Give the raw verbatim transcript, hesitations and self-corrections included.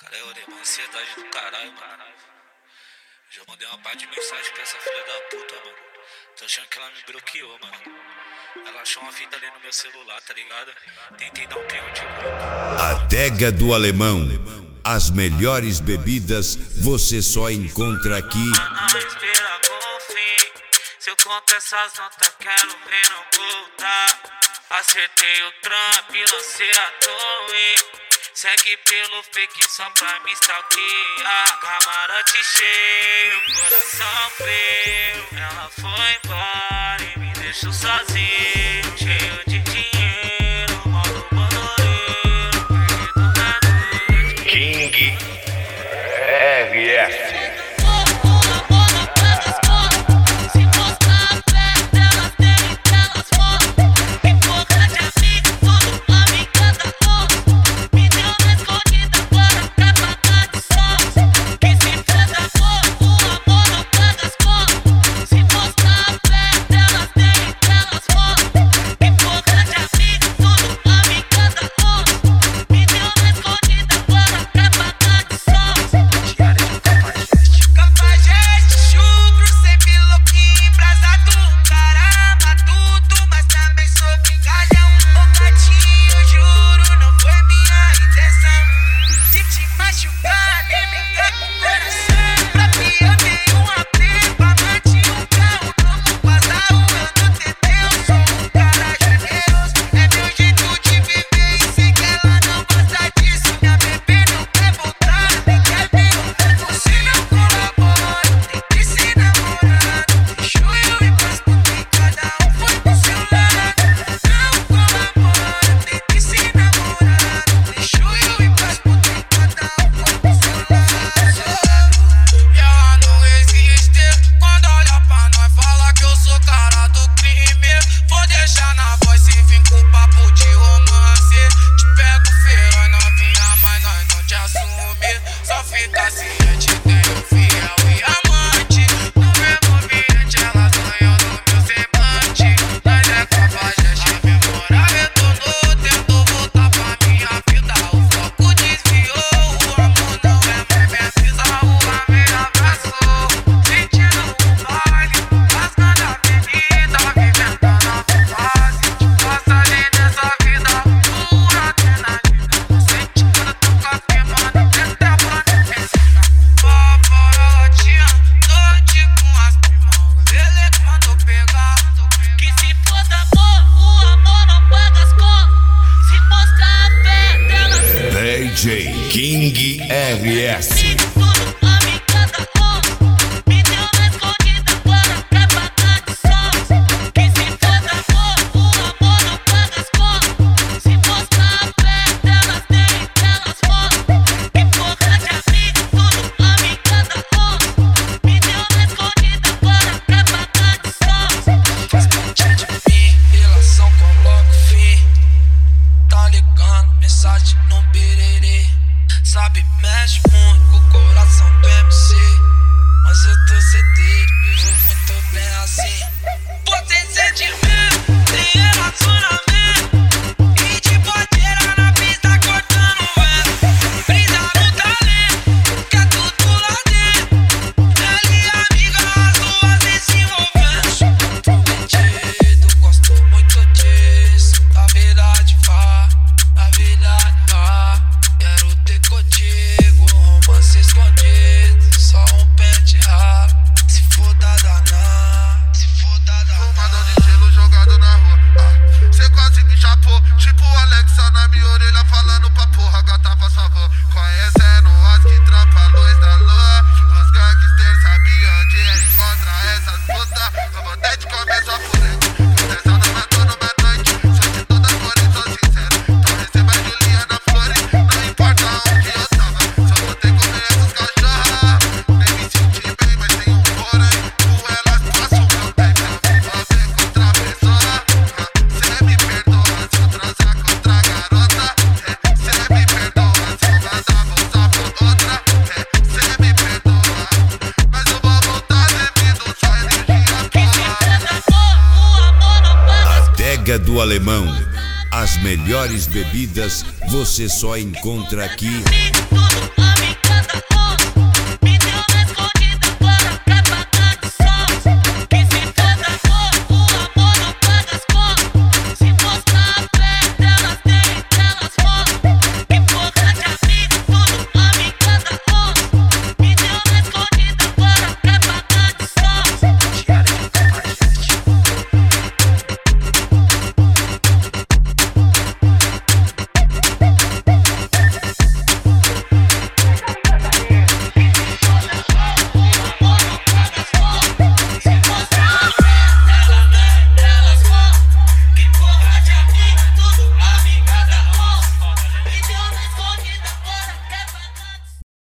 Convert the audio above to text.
Cara, eu dei uma ansiedade do caralho, mano. Já mandei uma parte de mensagem pra essa filha da puta, mano. Tô achando que ela me bloqueou, mano. Ela achou uma fita ali no meu celular, tá ligado? Tentei dar um prêmio de volta. Adega do Alemão. As melhores bebidas você só encontra aqui. Respira com fim. Se eu conto essas notas, quero ver não voltar. Acertei o Trump, lancei a torre. Segue pelo fake só pra me stalkear. Camarote cheio, coração frio. Ela foi embora e me deixou sozinho. Cheio de dinheiro, modo bandoleiro. Perdido na noite. King R S. D J King R S. Sabe, mexe muito com o coração do M C. Mas eu tô certeiro, vivo muito bem assim. Potência de medo, tem relacionamento. E de boteira na pista cortando o vento. Brisa no talento, que é tudo lá dentro. Ela e a amiga, as duas nem se envolvendo. Tô metido, gosto muito disso. Da verdade vá, da verdade vá. Quero ter contigo, romance escondido. Só um pente raro, se for da danar, se for da danar. Fumada de gelo jogado na rua, ah. Cê quase me chapou, tipo o Alexa na minha orelha falando pra porra, gata pra sua avó. Conhecendo as que trampa a luz da lua. Os gangsters sabiam onde é encontrar essas putas. Eu vou até te comer sua pureza. Proteção não matou numa noite. Sou de todas as cores, sou sincero. Então receba a Juliana Flores. Não importa onde eu tava, só vou ter que comer essas cachorras. Nem me senti bem, mas tem um porém. Com elas passo o meu tempo. Eu vou ver contra a pessoa. Cê me perdoa se eu transar contra a garota. Cê me perdoa se eu mandar voltar pra outra. Cê me perdoa, mas eu vou voltar devido sua energia porra. Adega do Alemão. As melhores bebidas você só encontra aqui. Tudo safada.